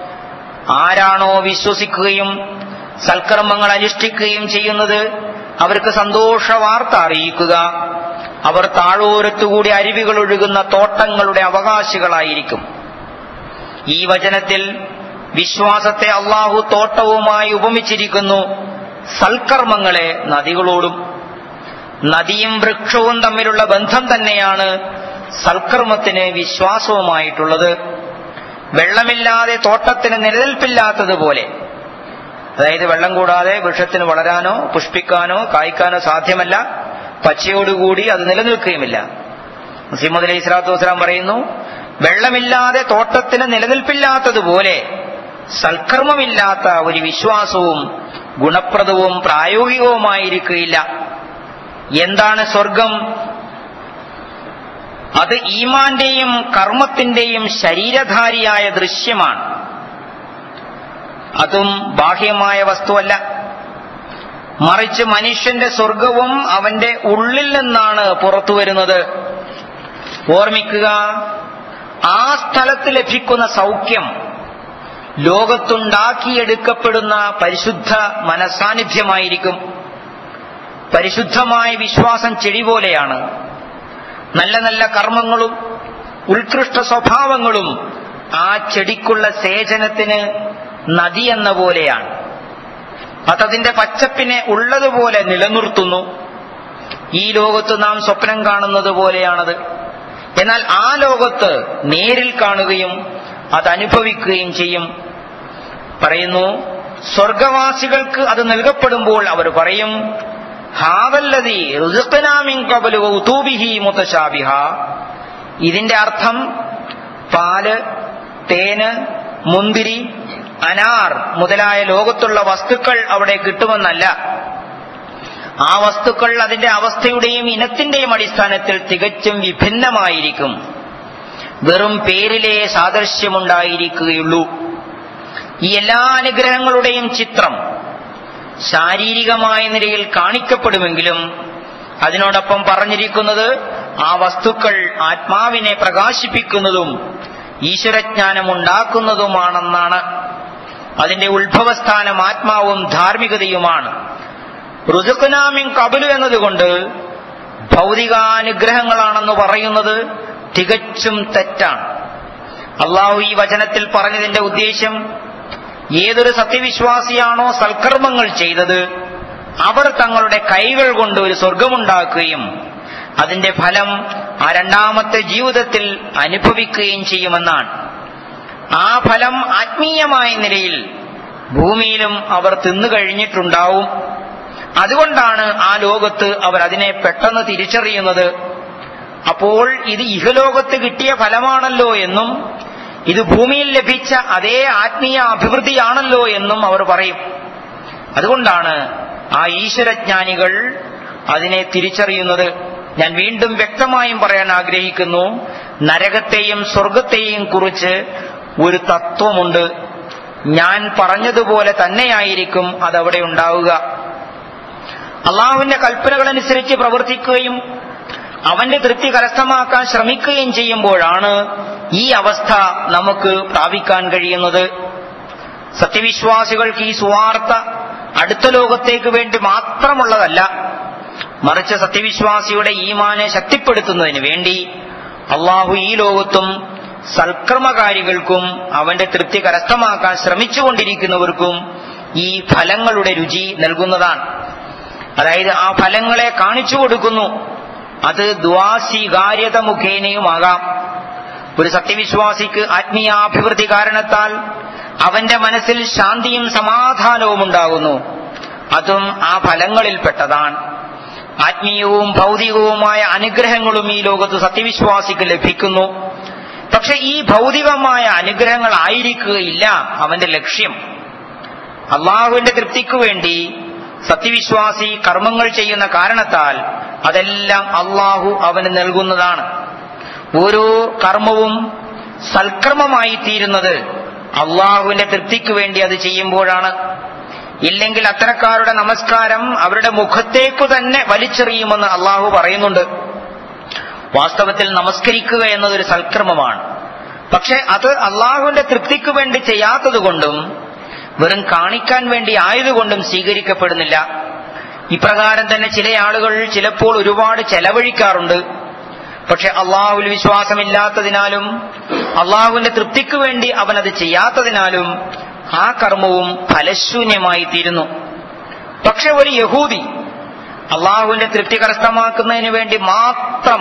ആരാണോ വിശ്വസിക്കുകയും സൽക്കർമ്മങ്ങൾ അനുഷ്ഠിക്കുകയും ചെയ്യുന്നത് അവർക്ക് സന്തോഷ വാർത്ത അറിയിക്കുക. അവർ താഴോരത്തുകൂടി അരുവികൾ ഒഴുകുന്ന തോട്ടങ്ങളുടെ അവകാശികളായിരിക്കും. ഈ വചനത്തിൽ വിശ്വാസത്തെ അള്ളാഹു തോട്ടവുമായി ഉപമിച്ചിരിക്കുന്നു. സൽക്കർമ്മങ്ങളെ നദികളോടും. നദിയും വൃക്ഷവും തമ്മിലുള്ള ബന്ധം തന്നെയാണ് സൽക്കർമ്മത്തിന് വിശ്വാസവുമായിട്ടുള്ളത്. വെള്ളമില്ലാതെ തോട്ടത്തിന് നിലനിൽപ്പില്ലാത്തതുപോലെ, അതായത് വെള്ളം കൂടാതെ വൃക്ഷത്തിന് വളരാനോ പുഷ്പിക്കാനോ കായ്ക്കാനോ സാധ്യമല്ല, പച്ചയോടുകൂടി അത് നിലനിൽക്കുകയുമില്ല. മുഹമ്മദ് അലൈഹി സ്വലാത്തു വസ്സലാം പറയുന്നു, വെള്ളമില്ലാതെ തോട്ടത്തിന് നിലനിൽപ്പില്ലാത്തതുപോലെ സൽക്കർമ്മമില്ലാത്ത ഒരു വിശ്വാസവും ഗുണപ്രദവും പ്രായോഗികവുമായിരിക്കുകയില്ല. എന്താണ് സ്വർഗം? അത് ഈമാന്റെയും കർമ്മത്തിന്റെയും ശരീരധാരിയായ ദൃശ്യമാണ്. അതും ബാഹ്യമായ വസ്തുവല്ല. മറിച്ച് മനുഷ്യന്റെ സ്വർഗവും അവന്റെ ഉള്ളിൽ നിന്നാണ് പുറത്തു വരുന്നത്. ഓർമ്മിക്കുക, ആ സ്ഥലത്ത് ലഭിക്കുന്ന സൗഖ്യം ലോകത്തുണ്ടാക്കിയെടുക്കപ്പെടുന്ന പരിശുദ്ധ മനസാന്നിധ്യമായിരിക്കും. പരിശുദ്ധമായ വിശ്വാസം ചെടി പോലെയാണ്. നല്ല നല്ല കർമ്മങ്ങളും ഉത്കൃഷ്ട സ്വഭാവങ്ങളും ആ ചെടിക്കുള്ള സേചനത്തിന് നദി എന്ന പോലെയാണ്. അതതിന്റെ പച്ചപ്പിനെ ഉള്ളതുപോലെ നിലനിർത്തുന്നു. ഈ ലോകത്ത് നാം സ്വപ്നം കാണുന്നത് പോലെയാണത്. എന്നാൽ ആ ലോകത്ത് നേരിൽ കാണുകയും അതനുഭവിക്കുകയും ചെയ്യും. പറയുന്നു, സ്വർഗവാസികൾക്ക് അത് നൽകപ്പെടുമ്പോൾ അവർ പറയും, ഹാദല്ലദീ റുസിഖ്നാ മിൻ ഖബ്ലു വഉതൂബിഹി മുതശാബിഹ. ഇതിന്റെ അർത്ഥം പാല്, തേന്, മുന്തിരി, അനാർ മുതലായ ലോകത്തുള്ള വസ്തുക്കൾ അവിടെ കിട്ടുമെന്നല്ല. ആ വസ്തുക്കൾ അതിന്റെ അവസ്ഥയുടെയും ഇനത്തിന്റെയും അടിസ്ഥാനത്തിൽ തികച്ചും വിഭിന്നമായിരിക്കും. വെറും പേരിലെ സാദൃശ്യമുണ്ടായിരിക്കുകയുള്ളൂ. ഈ എല്ലാ അനുഗ്രഹങ്ങളുടെയും ചിത്രം ശാരീരികമായ നിലയിൽ കാണിക്കപ്പെടുമെങ്കിലും അതിനോടൊപ്പം പറഞ്ഞിരിക്കുന്നത് ആ വസ്തുക്കൾ ആത്മാവിനെ പ്രകാശിപ്പിക്കുന്നതും ഈശ്വരജ്ഞാനം ഉണ്ടാക്കുന്നതുമാണെന്നാണ്. അതിന്റെ ഉത്ഭവസ്ഥാനം ആത്മാവും ധാർമ്മികതയുമാണ്. റുസിഖ്നാ മിൻ ഖബ്ലു എന്നതുകൊണ്ട് ഭൗതികാനുഗ്രഹങ്ങളാണെന്ന് പറയുന്നത് തികച്ചും തെറ്റാണ്. അള്ളാഹു ഈ വചനത്തിൽ പറഞ്ഞതിന്റെ ഉദ്ദേശം, ഏതൊരു സത്യവിശ്വാസിയാണോ സൽക്കർമ്മങ്ങൾ ചെയ്തത് അവർ തങ്ങളുടെ കൈകൾ കൊണ്ട് ഒരു സ്വർഗമുണ്ടാക്കുകയും അതിന്റെ ഫലം ആ രണ്ടാമത്തെ ജീവിതത്തിൽ അനുഭവിക്കുകയും ചെയ്യുമെന്നാണ്. ആ ഫലം ആത്മീയമായ നിലയിൽ ഭൂമിയിലും അവർ തിന്നുകഴിഞ്ഞിട്ടുണ്ടാവും. അതുകൊണ്ടാണ് ആ ലോകത്ത് അവർ അതിനെ പെട്ടെന്ന് തിരിച്ചറിയുന്നത്. അപ്പോൾ ഇത് ഇഹലോകത്ത് കിട്ടിയ ഫലമാണല്ലോ എന്നും ഇത് ഭൂമിയിൽ ലഭിച്ച അതേ ആത്മീയ അഭിവൃദ്ധിയാണല്ലോ എന്നും അവർ പറയും. അതുകൊണ്ടാണ് ആ ഈശ്വരജ്ഞാനികൾ അതിനെ തിരിച്ചറിയുന്നത്. ഞാൻ വീണ്ടും വ്യക്തമായും പറയാൻ ആഗ്രഹിക്കുന്നു, നരകത്തെയും സ്വർഗത്തെയും കുറിച്ച് ഒരു തത്വമുണ്ട്. ഞാൻ പറഞ്ഞതുപോലെ തന്നെയായിരിക്കും അതവിടെ ഉണ്ടാവുക. അള്ളാഹുവിന്റെ കൽപ്പനകളനുസരിച്ച് പ്രവർത്തിക്കുകയും അവന്റെ തൃപ്തി കരസ്ഥമാക്കാൻ ശ്രമിക്കുകയും ചെയ്യുമ്പോഴാണ് ഈ അവസ്ഥ നമുക്ക് പ്രാപിക്കാൻ കഴിയുന്നത്. സത്യവിശ്വാസികൾക്ക് ഈ സുവാർത്ത അടുത്ത ലോകത്തേക്ക് വേണ്ടി മാത്രമുള്ളതല്ല, മറിച്ച് സത്യവിശ്വാസിയുടെ ഈമാനെ ശക്തിപ്പെടുത്തുന്നതിന് വേണ്ടി അള്ളാഹു ഈ ലോകത്തും സൽക്കർമ്മകാരികൾക്കും അവന്റെ തൃപ്തി കരസ്ഥമാക്കാൻ ശ്രമിച്ചുകൊണ്ടിരിക്കുന്നവർക്കും ഈ ഫലങ്ങളുടെ രുചി നൽകുന്നതാണ്. അതായത് ആ ഫലങ്ങളെ കാണിച്ചു കൊടുക്കുന്നു. അത് ദ്വാസ്വീകാര്യത മുഖേനയുമാകാം. ഒരു സത്യവിശ്വാസിക്ക് ആത്മീയാഭിവൃദ്ധി കാരണത്താൽ അവന്റെ മനസ്സിൽ ശാന്തിയും സമാധാനവും ഉണ്ടാകുന്നു. അതും ആ ഫലങ്ങളിൽപ്പെട്ടതാണ്. ആത്മീയവും ഭൗതികവുമായ അനുഗ്രഹങ്ങളും ഈ ലോകത്ത് സത്യവിശ്വാസിക്ക് ലഭിക്കുന്നു. പക്ഷെ ഈ ഭൗതികമായ അനുഗ്രഹങ്ങളായിരിക്കുകയില്ല അവന്റെ ലക്ഷ്യം. അള്ളാഹുവിന്റെ തൃപ്തിക്കു വേണ്ടി സത്യവിശ്വാസി കർമ്മങ്ങൾ ചെയ്യുന്ന കാരണത്താൽ അതെല്ലാം അള്ളാഹു അവന് നൽകുന്നതാണ്. ഓരോ കർമ്മവും സൽക്കർമ്മമായി തീരുന്നത് അള്ളാഹുവിന്റെ തൃപ്തിക്കു വേണ്ടി അത് ചെയ്യുമ്പോഴാണ്. ഇല്ലെങ്കിൽ അത്തരക്കാരുടെ നമസ്കാരം അവരുടെ മുഖത്തേക്കു തന്നെ വലിച്ചെറിയുമെന്ന് അള്ളാഹു പറയുന്നുണ്ട്. വാസ്തവത്തിൽ നമസ്കരിക്കുക എന്നതൊരു സൽക്കർമ്മമാണ്. പക്ഷെ അത് അള്ളാഹുവിന്റെ തൃപ്തിക്കു വേണ്ടി ചെയ്യാത്തതുകൊണ്ടും വെറും കാണിക്കാൻ വേണ്ടി ആയതുകൊണ്ടും സ്വീകരിക്കപ്പെടുന്നില്ല. ഇപ്രകാരം തന്നെ ചില ആളുകൾ ചിലപ്പോൾ ഒരുപാട് ചെലവഴിക്കാറുണ്ട്. പക്ഷെ അള്ളാഹുവിൽ വിശ്വാസമില്ലാത്തതിനാലും അള്ളാഹുവിന്റെ തൃപ്തിക്ക് വേണ്ടി അവനത് ചെയ്യാത്തതിനാലും ആ കർമ്മവും ഫലശൂന്യമായി തീരുന്നു. പക്ഷെ ഒരു യഹൂദി അള്ളാഹുവിന്റെ തൃപ്തി കരസ്ഥമാക്കുന്നതിന് വേണ്ടി മാത്രം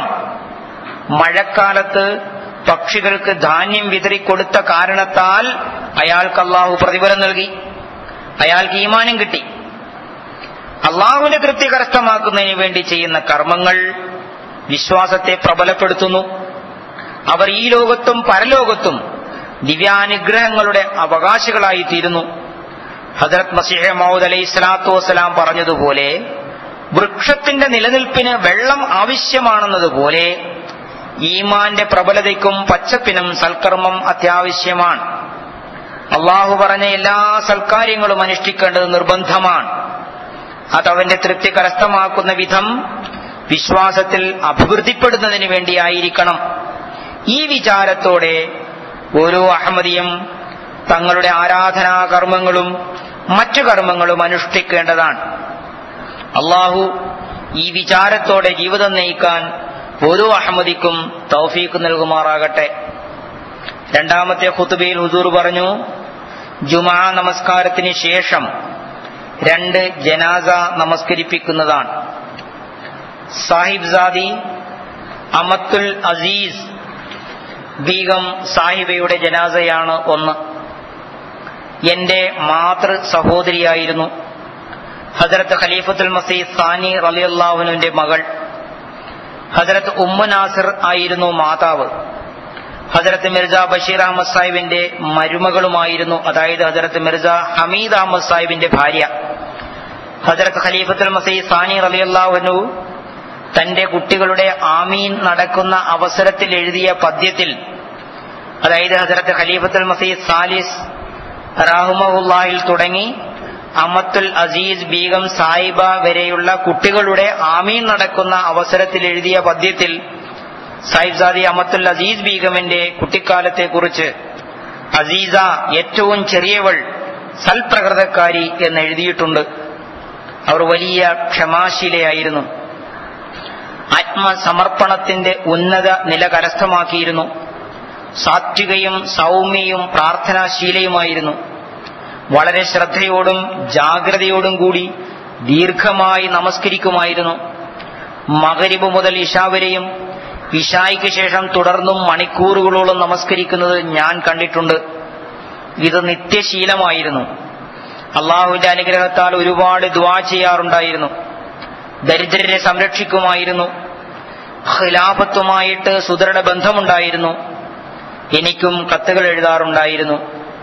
മഴക്കാലത്ത് പക്ഷികൾക്ക് ധാന്യം വിതറിക്കൊടുത്ത കാരണത്താൽ അയാൾക്ക് അള്ളാഹു പ്രതിഫലം നൽകി, അയാൾക്ക് ഈമാനും കിട്ടി. അള്ളാഹുവിന്റെ തൃപ്തി കരസ്ഥമാക്കുന്നതിന് വേണ്ടി ചെയ്യുന്ന കർമ്മങ്ങൾ വിശ്വാസത്തെ പ്രബലപ്പെടുത്തുന്നു. അവർ ഈ ലോകത്തും പരലോകത്തും ദിവ്യാനുഗ്രഹങ്ങളുടെ അവകാശികളായി തീരുന്നു. ഹദ്റത്ത് മസീഹ് മൗഊദ് അലൈഹിസ്സലാത്തു വസ്സലാം പറഞ്ഞതുപോലെ വൃക്ഷത്തിന്റെ നിലനിൽപ്പിന് വെള്ളം ആവശ്യമാണെന്നതുപോലെ ഈമാന്റെ പ്രബലതയ്ക്കും പച്ചപ്പിനും സൽക്കർമ്മം അത്യാവശ്യമാണ്. അള്ളാഹു പറഞ്ഞ എല്ലാ സൽക്കാര്യങ്ങളും അനുഷ്ഠിക്കേണ്ടത് നിർബന്ധമാണ്. അതവന്റെ തൃപ്തി കരസ്ഥമാക്കുന്ന വിധം വിശ്വാസത്തിൽ അഭിവൃദ്ധിപ്പെടുന്നതിന് വേണ്ടിയായിരിക്കണം. ഈ വിചാരത്തോടെ ഓരോ അഹമ്മദിയും തങ്ങളുടെ ആരാധനാ കർമ്മങ്ങളും മറ്റു കർമ്മങ്ങളും അനുഷ്ഠിക്കേണ്ടതാണ്. അള്ളാഹു ഈ വിചാരത്തോടെ ജീവിതം നയിക്കാൻ ഓരോ അഹമ്മദിക്കും തൗഫീഖ് നൽകുമാറാകട്ടെ. രണ്ടാമത്തെ ഖുതുബയിൽ ഹുസൂർ പറഞ്ഞു, ജുമാ നമസ്കാരത്തിന് ശേഷം 2 ജനാസ നമസ്കരിപ്പിക്കുന്നതാണ്. സാഹിബ്സാദി അമത്തുൽ അസീസ് ബീഗം സാഹിബയുടെ ജനാസയാണ് ഒന്ന്. എന്റെ മാതൃ സഹോദരിയായിരുന്നു. ഹദ്റത്ത് ഖലീഫത്തുൽ മസീഹ് സാനി റളിയല്ലാഹു അൻഹുവിന്റെ മകൾ. ഹദ്റത്ത് ഉമ്മു നാസിർ ആയിരുന്നു മാതാവ്. ഹദ്റത്ത് മിർസ ബഷീർ അഹമ്മദ് സാഹിബിന്റെ മരുമകളുമായിരുന്നു, അതായത് ഹദ്റത്ത് മിർസ ഹമീദ് അഹമ്മദ് സാഹിബിന്റെ ഭാര്യ. ഹദ്റത്ത് ഖലീഫത്തുൽ മസീഹ് സാനി റളിയല്ലാഹു അൻഹു തന്റെ കുട്ടികളുടെ ആമീൻ നടക്കുന്ന അവസരത്തിൽ എഴുതിയ പദ്യത്തിൽ, അതായത് ഹദ്റത്ത് ഖലീഫത്തുൽ മസീഹ് സാലിസ് റഹ്മഹുല്ലാഹിൽ തുടങ്ങി അമത്തുൽ അസീസ് ബീഗം സാഹിബ വരെയുള്ള കുട്ടികളുടെ ആമീൻ നടക്കുന്ന അവസരത്തിൽ എഴുതിയ പദ്യത്തിൽ സാഹിബ്സാദി അമത്തുൽ അസീസ് ബീഗമിന്റെ കുട്ടിക്കാലത്തെക്കുറിച്ച് അസീസ ഏറ്റവും ചെറിയവൾ, സൽപ്രകൃതക്കാരി എന്ന് എഴുതിയിട്ടുണ്ട്. അവർ വലിയ ക്ഷമാശീലയായിരുന്നു. ആത്മസമർപ്പണത്തിന്റെ ഉന്നത നില കരസ്ഥമാക്കിയിരുന്നു. സാത്വികയും സൗമ്യയും പ്രാർത്ഥനാശീലയുമായിരുന്നു. വളരെ ശ്രദ്ധയോടും ജാഗ്രതയോടും കൂടി ദീർഘമായി നമസ്കരിക്കുമായിരുന്നു. മഗ്രിബ് മുതൽ ഇശാ വരെയും ഇശായ്ക്ക് ശേഷം തുടർന്നും മണിക്കൂറുകളോളം നമസ്കരിക്കുന്നത് ഞാൻ കണ്ടിട്ടുണ്ട്. ഇത് നിത്യശീലമായിരുന്നു. അള്ളാഹുവിന്റെ അനുഗ്രഹത്താൽ ഒരുപാട് ദുആ ചെയ്യാറുണ്ടായിരുന്നു. ദരിദ്രരെ സംരക്ഷിക്കുമായിരുന്നു. ഖിലാഫത്തുമായിട്ട് സുദൃഢ ബന്ധമുണ്ടായിരുന്നു. എനിക്കും കത്തുകൾ എഴുതാറുണ്ടായിരുന്നു.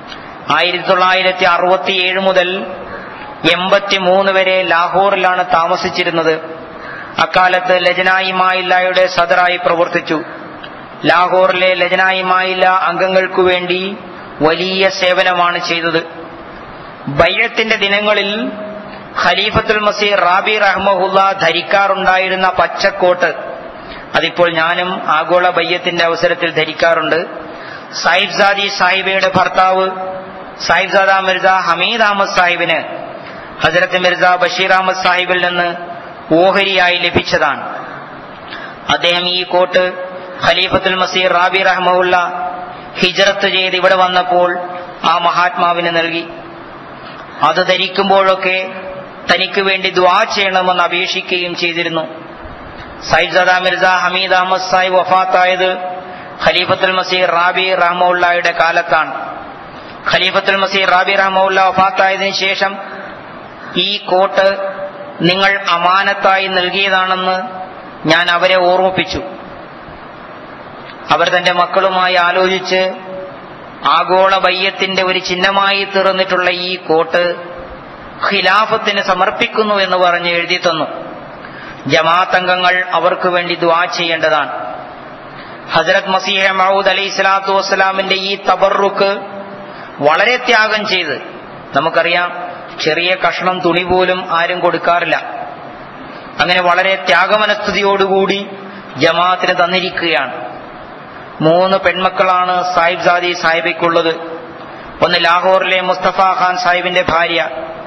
1967 മുതൽ 83 വരെ ലാഹോറിലാണ് താമസിച്ചിരുന്നത്. അക്കാലത്ത് ലജ്നാ-ഇ-മാഇല്ലയുടെ സദറായി പ്രവർത്തിച്ചു. ലാഹോറിലെ ലജ്നാ-ഇ-മാഇല്ല അംഗങ്ങൾക്കു വേണ്ടി വലിയ സേവനമാണ് ചെയ്തത്. ബൈഅത്തിന്റെ ദിനങ്ങളിൽ ഖലീഫത്തുൽ മസീഹ് റാബി റഹ്മഹുല്ലാ ധരിക്കാറുണ്ടായിരുന്ന പച്ചക്കോട്ട്, അതിപ്പോൾ ഞാനും ആഗോള ബയ്യത്തിന്റെ അവസരത്തിൽ ധരിക്കാറുണ്ട്. സാഹിബ്സാദി സാഹിബയുടെ ഭർത്താവ് സാഹിബ്സാദ മിർസ ഹമീദ് അഹമ്മദ് സാഹിബിന് ഹസ്രത്ത് മിർസ ബഷീർ അഹമ്മദ് സാഹിബിൽ നിന്ന് ഓഹരിയായി ലഭിച്ചതാണ്. അദ്ദേഹം ഈ കോട്ട് ഖലീഫത്തുൽ മസീഹ് റാബി റഹ്മഹുല്ല ഹിജ്റത്ത് ചെയ്ത് ഇവിടെ വന്നപ്പോൾ ആ മഹാത്മാവിന് നൽകി. അത് ധരിക്കുമ്പോഴൊക്കെ തനിക്ക് വേണ്ടി ദുആ ചെയ്യണമെന്ന് അപേക്ഷിക്കുകയും ചെയ്തിരുന്നു. സാഹിബ്സാദ മിർസ ഹമീദ് അഹമ്മദ് സാഹിബ് വഫാത്തായത് ഖലീഫത്തുൽ മസീഹ് റാബി റഹ്മഹുല്ലയുടെ കാലത്താണ്. ഖലീഫത്തുൽ മസീഹ് റാബി റഹ്മഹുല്ല വഫാത്തായതിനു ശേഷം ഈ കോട്ട് നിങ്ങൾ അമാനത്തായി നൽകിയതാണെന്ന് ഞാൻ അവരെ ഓർമ്മിപ്പിച്ചു. അവർ തന്റെ മക്കളുമായി ആലോചിച്ച് ആഗോള ബയ്യത്തിന്റെ ഒരു ചിഹ്നമായി തീർന്നിട്ടുള്ള ഈ കോട്ട് ഖിലാഫത്തിന് സമർപ്പിക്കുന്നു എന്ന് പറഞ്ഞ് എഴുതി തന്നു. ജമാഅത്ത് അംഗങ്ങൾ അവർക്ക് വേണ്ടി ദുആ ചെയ്യേണ്ടതാണ്. ഹസ്രത്ത് മസീഹ് മഊദ് അലൈഹിസ്സലാത്തു വസ്സലാമിന്റെ ഈ തബറുക്ക് വളരെ ത്യാഗം ചെയ്ത്, നമുക്കറിയാം ചെറിയ കഷ്ണം തുണി പോലും ആരും കൊടുക്കാറില്ല, അങ്ങനെ വളരെ ത്യാഗമനസ്ഥിതിയോടുകൂടി ജമാഅത്തിന് തന്നിരിക്കുകയാണ്. 3 പെൺമക്കളാണ് സാഹിബ്സാദി സാഹിബയ്ക്കുള്ളത്. ഒന്ന് ലാഹോറിലെ മുസ്തഫ ഖാൻ സാഹിബിന്റെ ഭാര്യ,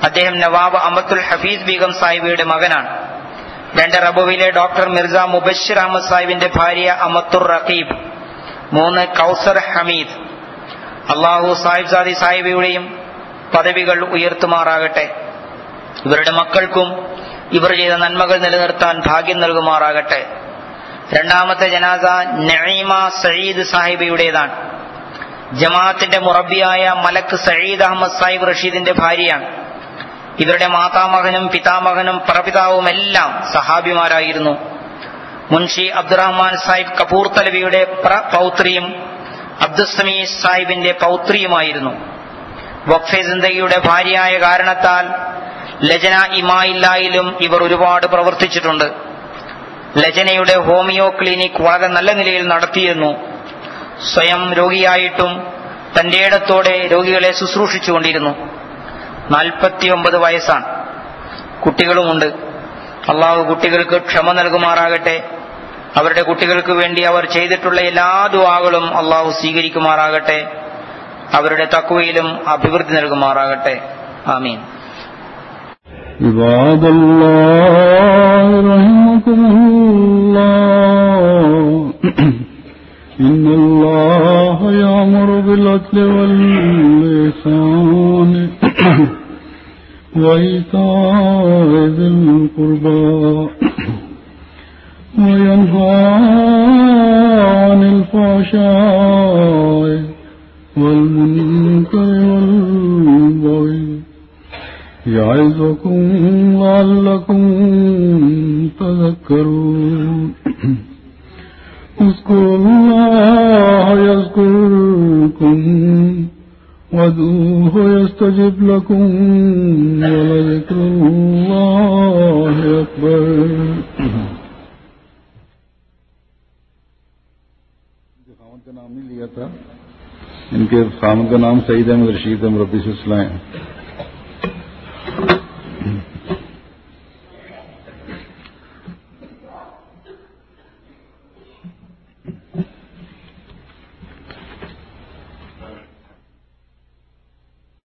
അദ്ദേഹം നവാബ് അമത്തുൽ ഹഫീസ് ബീഗം സാഹിബയുടെ മകനാണ്. 2 റബുവിലെ ഡോക്ടർ മിർസ മുബഷിർ അഹമ്മദ് സാഹിബിന്റെ ഭാര്യ അമത്തുർ റഖീബ്. 3 കൗസർ ഹമീദ്. അള്ളാഹു സാഹിബ്സാദി സാഹിബയുടെയും പദവികൾ ഉയർത്തുമാറാകട്ടെ. ഇവരുടെ മക്കൾക്കും ഇവർ ചെയ്ത നന്മകൾ നിലനിർത്താൻ ഭാഗ്യം നൽകുമാറാകട്ടെ. 2ാമത്തെ ജനാസ നഈമ സഈദ് സാഹിബയുടേതാണ്. ജമാഅത്തിന്റെ മുറബിയായ മലക്ക് സഈദ് അഹമ്മദ് സാഹിബ് റഷീദിന്റെ ഭാര്യയാണ്. ഇവരുടെ മാതാമകനും പിതാമകനും പ്രപിതാവുമെല്ലാം സഹാബിമാരായിരുന്നു. മുൻഷി അബ്ദുറഹ്മാൻ സാഹിബ് കപൂർ തലവിയുടെ പൗത്രിയും അബ്ദുസ്സമീ സാഹിബിന്റെ പൗത്രിയുമായിരുന്നു. വഖഫെ സിന്ദഗിയുടെ ഭാര്യയായ കാരണത്താൽ ലജന ഇമായില്ലായിലും ഇവർ ഒരുപാട് പ്രവർത്തിച്ചിട്ടുണ്ട്. ലജനയുടെ ഹോമിയോ ക്ലിനിക് വളരെ നല്ല നിലയിൽ നടത്തിയിരുന്നു. സ്വയം രോഗിയായിട്ടും തന്റെ ഇടത്തോടെ രോഗികളെ ശുശ്രൂഷിച്ചുകൊണ്ടിരുന്നു. 49 വയസ്സാണ്. കുട്ടികളുമുണ്ട്. അള്ളാഹു കുട്ടികൾക്ക് ക്ഷമ നൽകുമാറാകട്ടെ. അവരുടെ കുട്ടികൾക്ക് വേണ്ടി അവർ ചെയ്തിട്ടുള്ള എല്ലാ ദുആകളും അള്ളാഹു സ്വീകരിക്കുമാറാകട്ടെ. അവരുടെ തഖ്വയിലും അഭിവൃദ്ധി നൽകുമാറാകട്ടെ. ആമീൻ.
ഇബാദല്ലാഹി റഹിമകുമുല്ലാഹ്. ഇന്നല്ലാഹ യഅമുറു ബിൽ അദ്ലി വൽ ഇഹ്സാനി വഇതാഇ ദിൽ ഖുർബാ വയൻഹാ അനിൽ ഫഹ്ശാഇ വൽ മുൻകരി വൽ ബഗി يعظكم لعلكم تذكرون. اذكروا الله يذكركم وادعوه يستجب لكم ولذكر الله أكبر. खामद का नाम नहीं लिया था. इनके खामद का नाम सईद अहमद रशीद अहमद रब्बी से